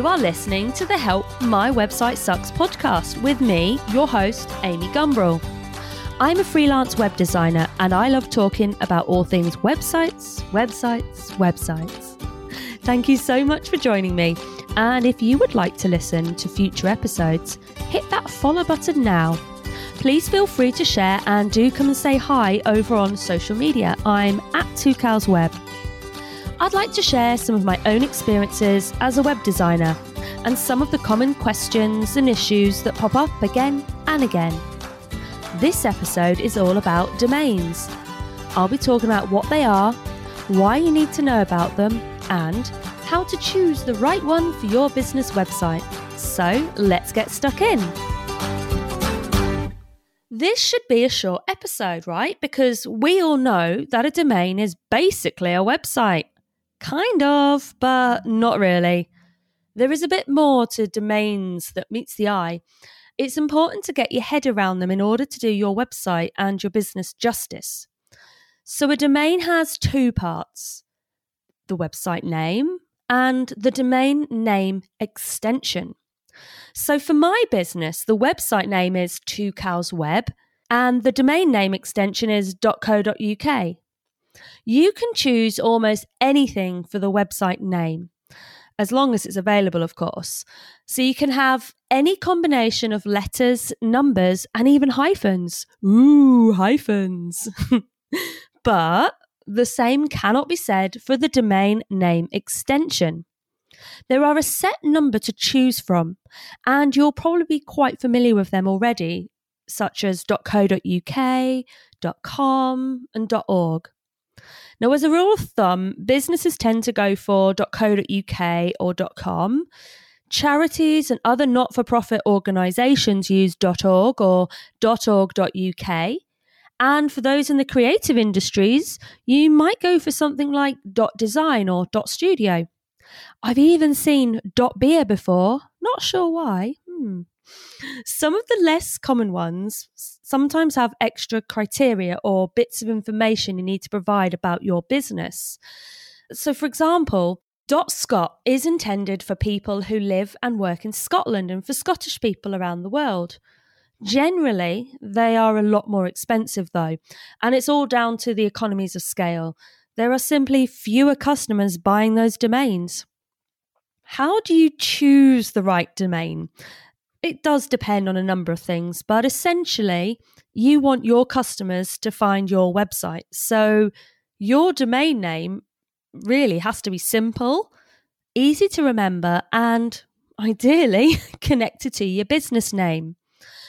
You are listening to the Help My Website Sucks podcast with me, your host, Amy Gumbrell. I'm a freelance web designer and I love talking about all things websites. Thank you so much for joining me. And if you would like to listen to future episodes, hit that follow button now. Please feel free to share and do come and say hi over on social media. I'm at 2CalsWeb. I'd like to share some of my own experiences as a web designer and some of the common questions and issues that pop up again and again. This episode is all about domains. I'll be talking about what they are, why you need to know about them, and how to choose the right one for your business website. So let's get stuck in. This should be a short episode, right? Because we all know that a domain is basically a website. Kind of, but not really. There is a bit more to domains that meets the eye. It's important to get your head around them in order to do your website and your business justice. So a domain has two parts: the website name and the domain name extension. So for my business, the website name is 2CalsWeb and the domain name extension is .co.uk. You can choose almost anything for the website name, as long as it's available, of course. So you can have any combination of letters, numbers, and even hyphens. Ooh, hyphens. But the same cannot be said for the domain name extension. There are a set number to choose from, and you'll probably be quite familiar with them already, such as .co.uk, .com, and .org. Now, as a rule of thumb, businesses tend to go for .co.uk or .com. Charities and other not-for-profit organisations use .org or .org.uk. And for those in the creative industries, you might go for something like .design or .studio. I've even seen .beer before, not sure why. Some of the less common ones sometimes have extra criteria or bits of information you need to provide about your business. So, for example, .scot is intended for people who live and work in Scotland and for Scottish people around the world. Generally, they are a lot more expensive though, and it's all down to the economies of scale. There are simply fewer customers buying those domains. How do you choose the right domain? It does depend on a number of things, but essentially, you want your customers to find your website. So your domain name really has to be simple, easy to remember, and ideally connected to your business name.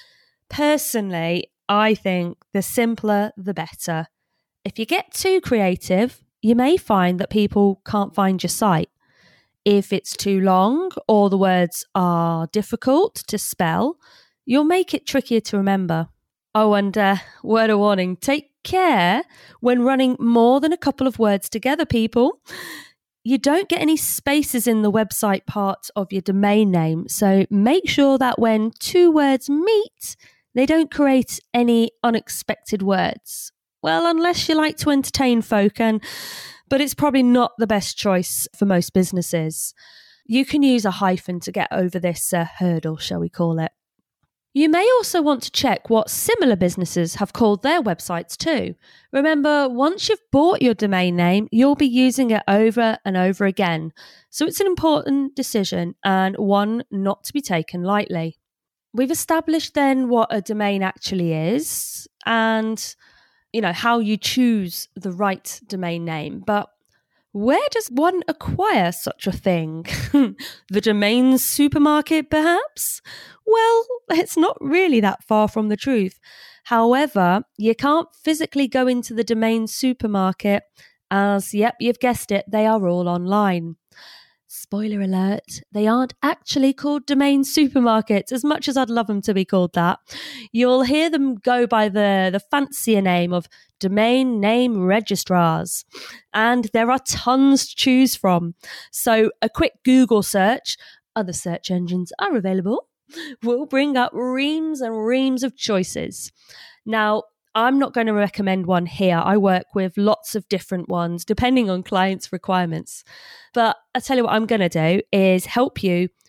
Personally, I think the simpler, the better. If you get too creative, you may find that people can't find your site. If it's too long or the words are difficult to spell, you'll make it trickier to remember. Oh, and word of warning, take care when running more than a couple of words together, people. You don't get any spaces in the website part of your domain name, so make sure that when two words meet, they don't create any unexpected words. Well, unless you like to entertain folk, but it's probably not the best choice for most businesses. You can use a hyphen to get over this hurdle, shall we call it. You may also want to check what similar businesses have called their websites too. Remember, once you've bought your domain name, you'll be using it over and over again. So it's an important decision and one not to be taken lightly. We've established then what a domain actually is and how you choose the right domain name. But where does one acquire such a thing? The domain supermarket, perhaps? Well, it's not really that far from the truth. However, you can't physically go into the domain supermarket as, you've guessed it, they are all online. Spoiler alert, they aren't actually called domain supermarkets, as much as I'd love them to be called that. You'll hear them go by the fancier name of domain name registrars. And there are tons to choose from. So a quick Google search, other search engines are available, will bring up reams and reams of choices. Now, I'm not going to recommend one here. I work with lots of different ones depending on clients' requirements. But I tell you what I'm going to do is help you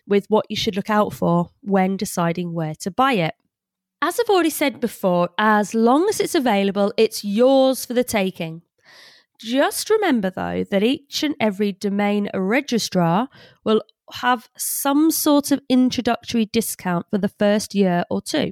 with what you should look out for when deciding where to buy it. As I've already said before, as long as it's available, it's yours for the taking. Just remember, though, that each and every domain registrar will have some sort of introductory discount for the first year or two.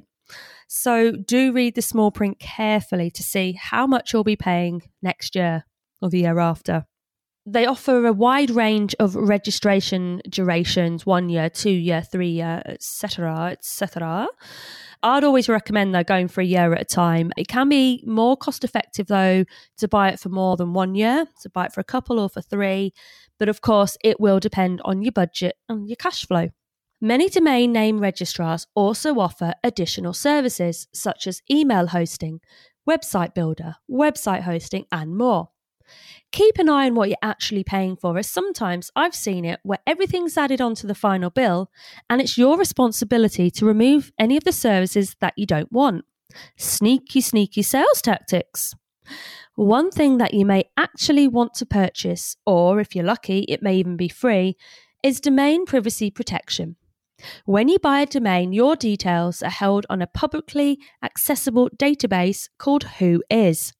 So do read the small print carefully to see how much you'll be paying next year or the year after. They offer a wide range of registration durations, 1 year, 2 year, 3 year, etc., etc. I'd always recommend, though, going for a year at a time. It can be more cost effective, though, to buy it for more than 1 year, to buy it for a couple or for 3. But of course, it will depend on your budget and your cash flow. Many domain name registrars also offer additional services such as email hosting, website builder, website hosting, and more. Keep an eye on what you're actually paying for, as sometimes I've seen it where everything's added onto the final bill and it's your responsibility to remove any of the services that you don't want. Sneaky sales tactics. One thing that you may actually want to purchase, or if you're lucky, it may even be free, is domain privacy protection. When you buy a domain, your details are held on a publicly accessible database called Whois.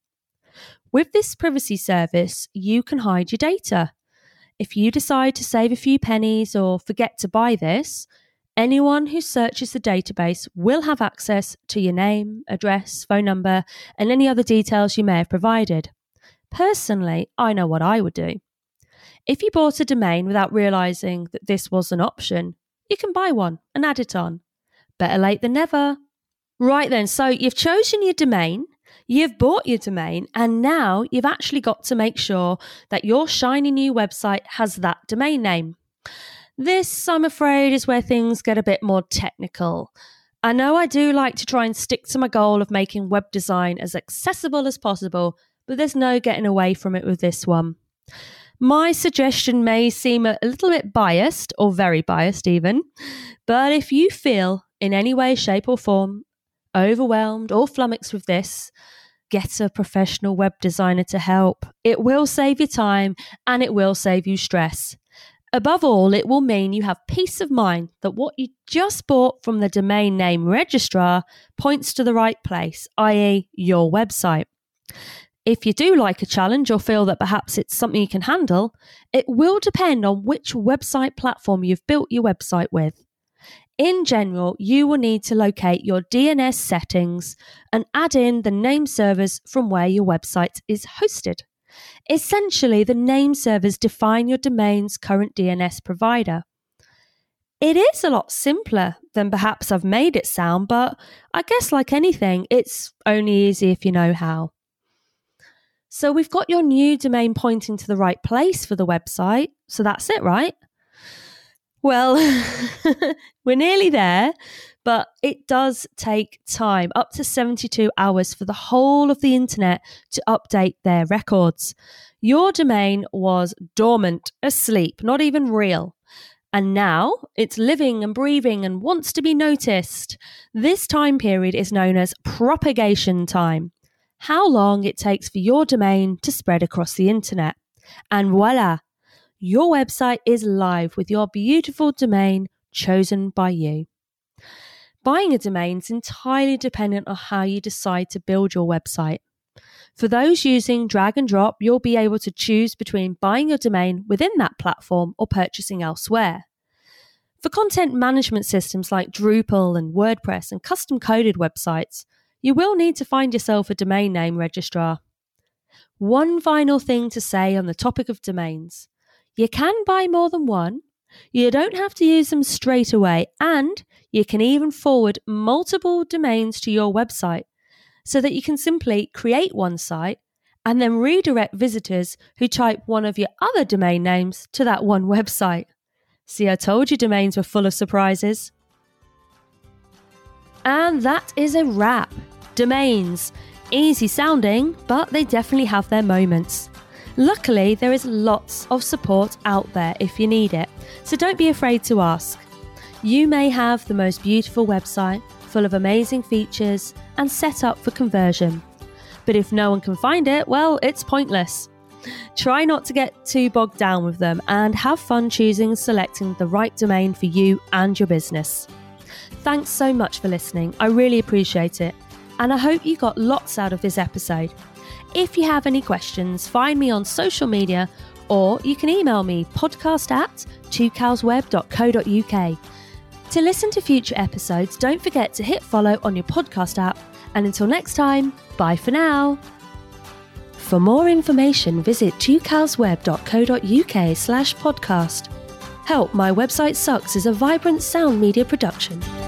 With this privacy service, you can hide your data. If you decide to save a few pennies or forget to buy this, anyone who searches the database will have access to your name, address, phone number, and any other details you may have provided. Personally, I know what I would do. If you bought a domain without realising that this was an option, you can buy one and add it on. Better late than never. Right then, so you've chosen your domain, you've bought your domain, and now you've actually got to make sure that your shiny new website has that domain name. This, I'm afraid, is where things get a bit more technical. I know I do like to try and stick to my goal of making web design as accessible as possible, but there's no getting away from it with this one. My suggestion may seem a little bit biased, or very biased even, but if you feel in any way, shape or form overwhelmed or flummoxed with this, get a professional web designer to help. It will save you time and it will save you stress. Above all, it will mean you have peace of mind that what you just bought from the domain name registrar points to the right place, i.e. your website. If you do like a challenge or feel that perhaps it's something you can handle, it will depend on which website platform you've built your website with. In general, you will need to locate your DNS settings and add in the name servers from where your website is hosted. Essentially, the name servers define your domain's current DNS provider. It is a lot simpler than perhaps I've made it sound, but I guess like anything, it's only easy if you know how. So we've got your new domain pointing to the right place for the website, so that's it, right? Well, we're nearly there, but it does take time, up to 72 hours for the whole of the internet to update their records. Your domain was dormant, asleep, not even real. And now it's living and breathing and wants to be noticed. This time period is known as propagation time. How long it takes for your domain to spread across the internet. And voila, your website is live with your beautiful domain chosen by you. Buying a domain is entirely dependent on how you decide to build your website. For those using drag and drop, you'll be able to choose between buying your domain within that platform or purchasing elsewhere. For content management systems like Drupal and WordPress and custom-coded websites, you will need to find yourself a domain name registrar. One final thing to say on the topic of domains. You can buy more than one, you don't have to use them straight away, and you can even forward multiple domains to your website so that you can simply create one site and then redirect visitors who type one of your other domain names to that one website. See, I told you domains were full of surprises. And that is a wrap. Domains. Easy sounding, but they definitely have their moments. Luckily, there is lots of support out there if you need it, so don't be afraid to ask. You may have the most beautiful website, full of amazing features and set up for conversion. But if no one can find it, well, it's pointless. Try not to get too bogged down with them and have fun choosing and selecting the right domain for you and your business. Thanks so much for listening. I really appreciate it. And I hope you got lots out of this episode. If you have any questions, find me on social media or you can email me podcast@twocowsweb.co.uk. To listen to future episodes, don't forget to hit follow on your podcast app. And until next time, bye for now. For more information, visit twocowsweb.co.uk/podcast. Help, My Website Sucks is a vibrant sound media production.